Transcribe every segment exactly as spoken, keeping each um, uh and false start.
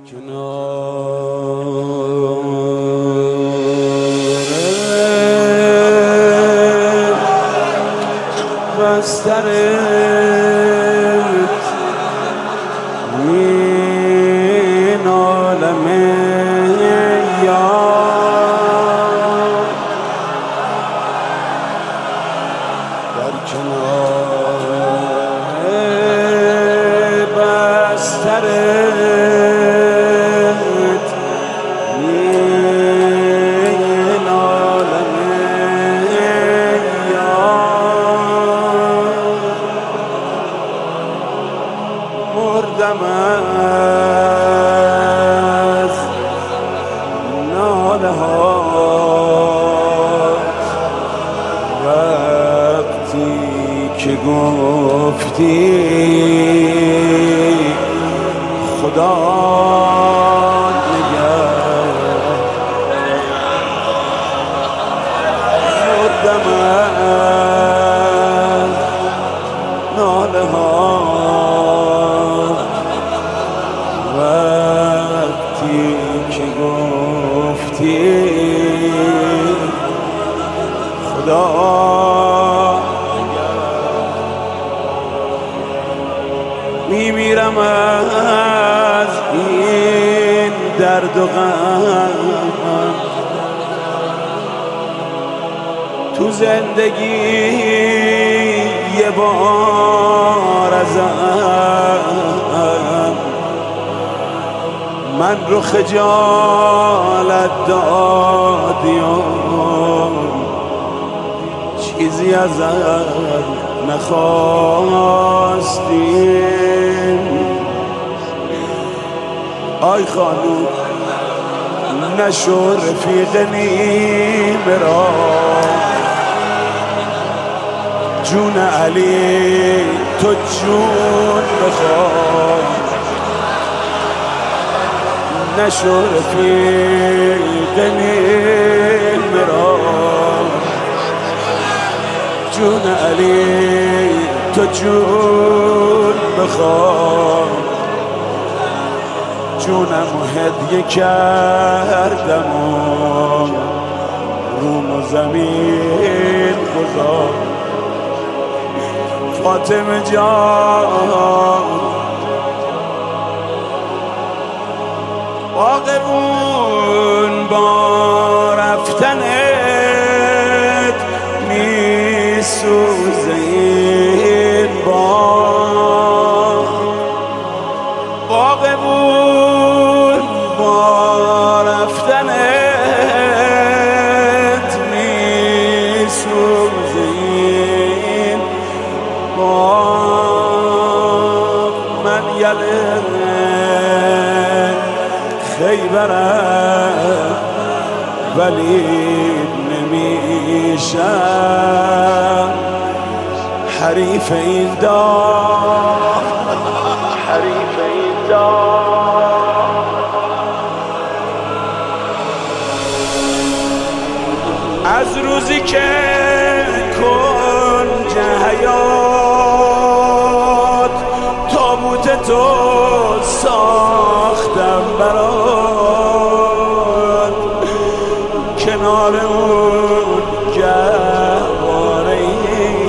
بسترت این عالم یار در کنار بسترت این عالم مردم از ناله هات وقتی که گفتی خدا نگه مردم از ناله هات وقتی که گفتی خدا میمیرم از این درد و غم تو زندگی یه بار ازم من رو خجالت دادیم چیزی ازت نخواستیم آی خانوم نشو رفیق نیمه را جون علی تو جون بخواه نشو رفیق نیمه را جون علی تو جون بخواه جونم هدیه کردم و روم و زمین گذار فاطمه جان باغبون با رفتنت میسوزه این باغ باغبون با رفتنت میسوزه این باغ من یله خیبرم ولی نمیشم حریف این دار حریف این دار از روزی که کنج حیات تابوت تو ساختم برات کنار اون گهواره‌ای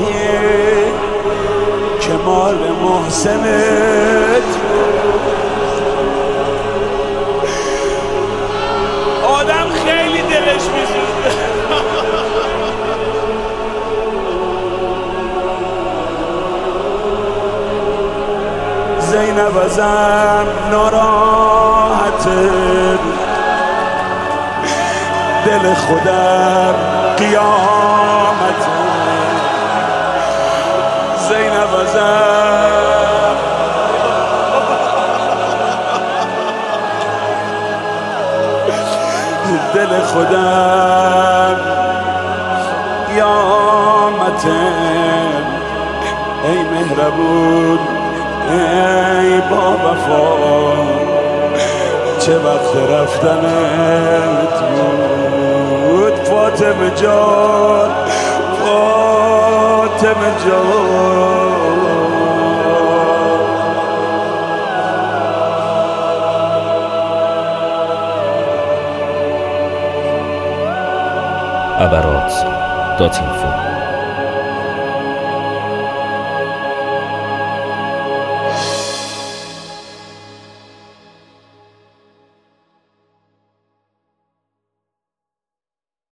که مال محسنت آدم خیلی دلش میسوزه زینب ازم ناراحته دل خودم قیامته زینب ازم دل خودم قیامته ای مهربون ای با وفا چه وقت رفتنت بود فاطمه جان فاطمه جان ابرات دات اینفو